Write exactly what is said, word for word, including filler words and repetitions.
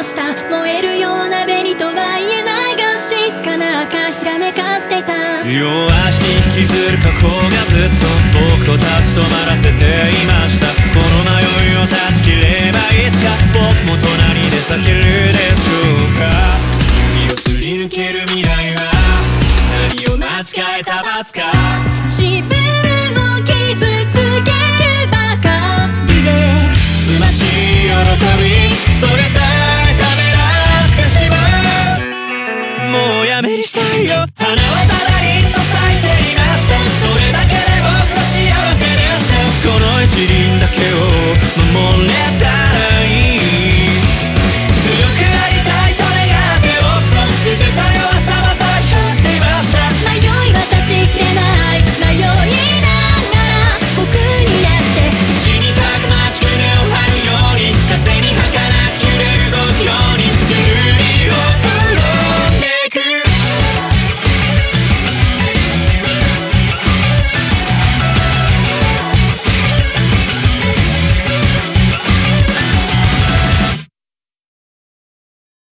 した燃えるような紅とは言えないが静かな赤ひらめかせてた。 両足に引きずる過去がずっと僕を立ち止まらせていました。この迷いを断ち切ればいつか僕も隣で避けるでしょうか。指をすり抜ける未来は何を間違えた罰か。 自分